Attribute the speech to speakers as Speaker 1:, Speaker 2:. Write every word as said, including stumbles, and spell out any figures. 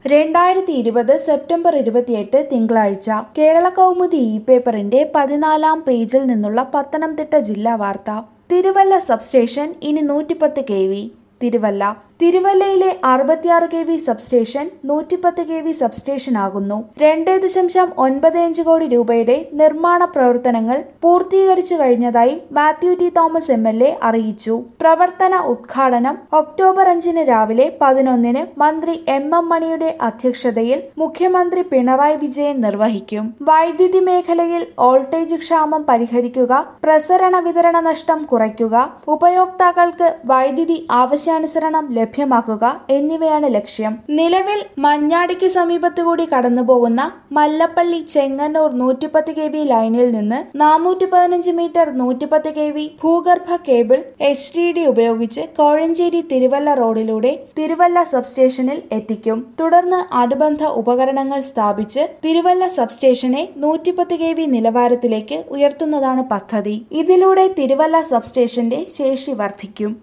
Speaker 1: രണ്ടായിരത്തി ഇരുപത് സെപ്റ്റംബർ ഇരുപത്തിയെട്ട് തിങ്കളാഴ്ച കേരള കൗമുദി ഇ പേപ്പറിന്റെ പതിനാലാം പേജിൽ നിന്നുള്ള പത്തനംതിട്ട ജില്ലാ വാർത്ത. തിരുവല്ല സബ്സ്റ്റേഷൻ ഇനി നൂറ്റിപ്പത്ത് കെ വി. തിരുവല്ല തിരുവല്ലയിലെ അറുപത്തിയാറ് കെ വി സബ്സ്റ്റേഷൻ നൂറ്റിപ്പത്ത് കെ വി സബ്സ്റ്റേഷൻ ആകുന്നു. രണ്ട് ദശാംശം ഒൻപത് അഞ്ച് കോടി രൂപയുടെ നിർമ്മാണ പ്രവർത്തനങ്ങൾ പൂർത്തീകരിച്ചു കഴിഞ്ഞതായി Mathew T Thomas M L A അറിയിച്ചു. പ്രവർത്തന ഉദ്ഘാടനം ഒക്ടോബർ അഞ്ചിന് രാവിലെ പതിനൊന്നിന് മന്ത്രി എം എം മണിയുടെ അധ്യക്ഷതയിൽ മുഖ്യമന്ത്രി പിണറായി വിജയൻ നിർവഹിക്കും. വൈദ്യുതി മേഖലയിൽ വോൾട്ടേജ് ക്ഷാമം പരിഹരിക്കുക, പ്രസരണ വിതരണ നഷ്ടം കുറയ്ക്കുക, ഉപയോക്താക്കൾക്ക് വൈദ്യുതി ആവശ്യാനുസരണം ലഭ്യമാക്കുക എന്നിവയാണ് ലക്ഷ്യം. നിലവിൽ മഞ്ഞാടിക്ക് സമീപത്തുകൂടി കടന്നുപോകുന്ന മല്ലപ്പള്ളി ചെങ്ങന്നൂർ നൂറ്റിപ്പത്ത് കെ വി ലൈനിൽ നിന്ന് നാനൂറ്റി പതിനഞ്ച് മീറ്റർ നൂറ്റിപ്പത്ത് കെ വി ഭൂഗർഭ കേബിൾ എച്ച് ടി ഡി ഉപയോഗിച്ച് കോഴഞ്ചേരി തിരുവല്ല റോഡിലൂടെ തിരുവല്ല സബ്സ്റ്റേഷനിൽ എത്തിക്കും. തുടർന്ന് അനുബന്ധ ഉപകരണങ്ങൾ സ്ഥാപിച്ച് തിരുവല്ല സബ്സ്റ്റേഷനെ നൂറ്റിപ്പത്ത് കെ വി നിലവാരത്തിലേക്ക് ഉയർത്തുന്നതാണ് പദ്ധതി. ഇതിലൂടെ തിരുവല്ല സബ്സ്റ്റേഷന്റെ ശേഷി വർദ്ധിക്കും.